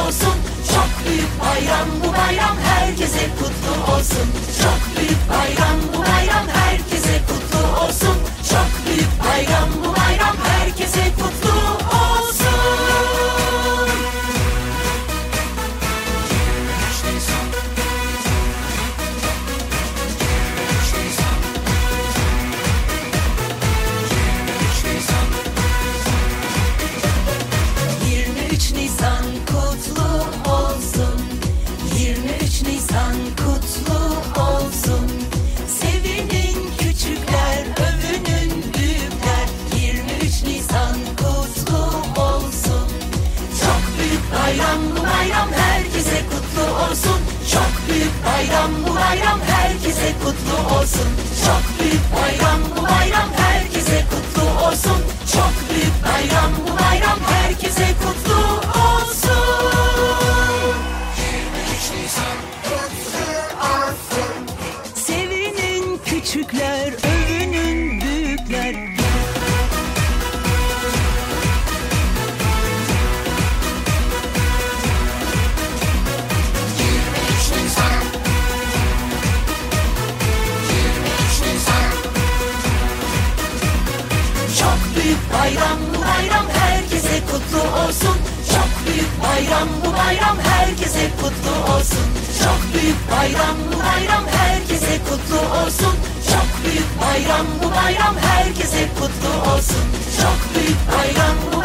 olsun. Çok büyük bayram bu bayram, herkese kutlu olsun. Çok büyük bayram bu bayram, herkese kutlu olsun. Çok büyük bayram bu bayram, herkese kutlu olsun. Nisan kutlu olsun. 23 Nisan kutlu olsun. Sevinin küçükler, övünün büyükler. 23 Nisan kutlu olsun. Çok büyük bayram bu bayram, herkese kutlu olsun. Çok büyük bayram bu bayram, herkese kutlu olsun. Çok büyük bayram bu bayram, herkese kutlu olsun. Çok büyük bayram bu bayram, herkese kutlu olsun. 23 Nisan kutlu olsun. Sevinin küçükler, övünün büyükler. 23 Nisan 23 Nisan. Çok büyük bayram bu bayram, herkese kutlu olsun. Çok büyük bayram bu bayram, herkese kutlu olsun. Çok büyük bayram bu bayram, herkese kutlu olsun. Çok büyük bayram bu bayram, herkese kutlu olsun. Çok büyük bayram bu